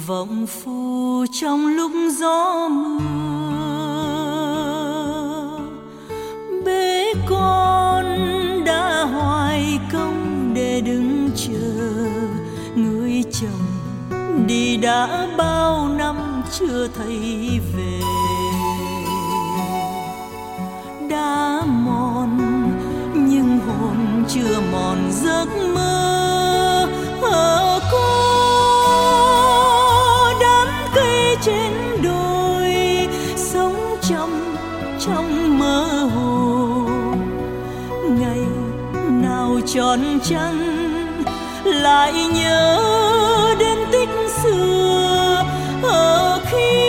vọng phù trong lúc gió mưa. Bế con đã hoài công để đứng chờ người chồng đi đã bao năm chưa thấy về. Đã mòn nhưng hồn chưa mòn giấc mơ ở cô đám cây trên đồi, sống trong mơ hồ. Ngày nào tròn trăng lại nhớ đến tích xưa, ở khi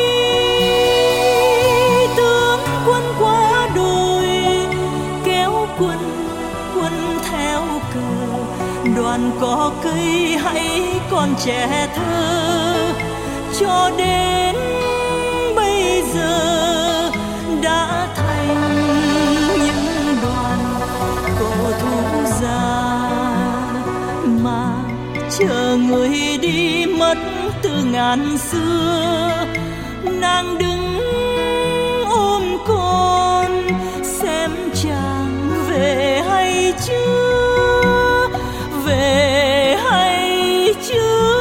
tướng quân qua đồi kéo quân theo cờ. Đoàn có cây hãy còn trẻ thơ, cho đến bây giờ đã thành những đoàn cổ thụ già mà chờ người đi mất từ ngàn xưa. Nàng đứng ôm con xem chàng về hay chưa, về hay chưa.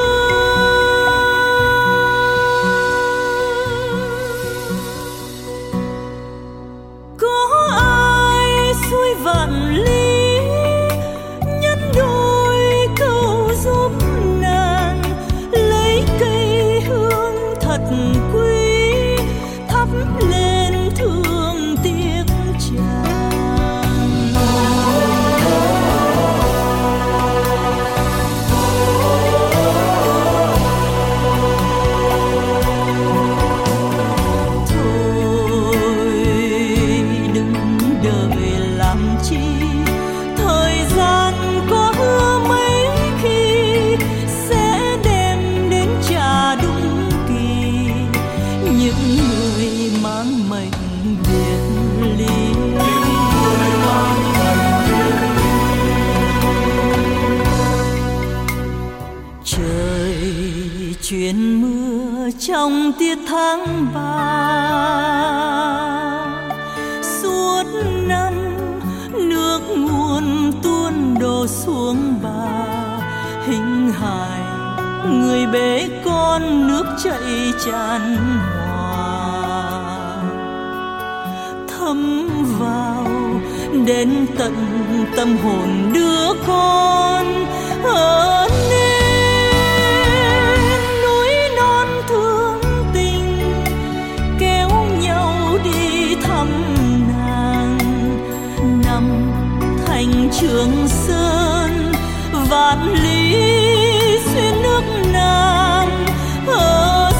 Có ai xuôi vạn lý nhân đôi câu giúp nàng, lấy cây hương thật quý thắp lên thương tiếc chàng. Thôi đừng đợi làm chi, thời gian có hứa mấy khi sẽ đem đến trả đúng kỳ những người mang mệnh biệt ly. Trời chuyển mưa trong tiết tháng 3, suốt năm nước nguồn tuôn đổ xuống bà. Hình hài người bế con nước chảy tràn hòa, thấm vào đến tận tâm hồn đứa con. Ở nên núi non thương tình kéo nhau đi thăm nàng, nằm thành Trường Sơn vạn lý xuyên nước Nam. Ở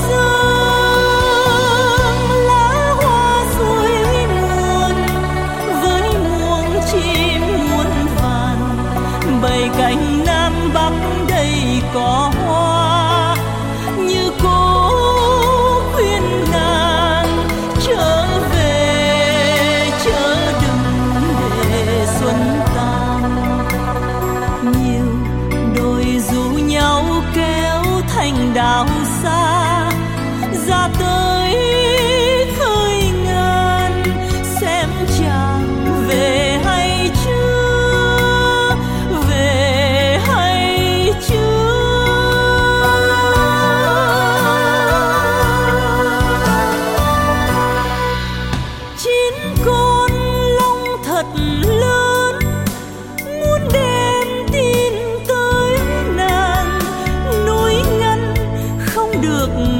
dương lá hoa xuôi muôn với muông chim muôn vàn, bầy cánh Nam Bắc đây có hoa. Như cố khuyên nàng trở về, chớ đừng để xuân tan. Nhiều đôi rủ nhau kéo thành đảo xa, ra tới khơi ngàn xem chàng về hay chưa, về hay chưa. Chín con long thật lớn muốn đem tin tới nàng, núi ngăn không được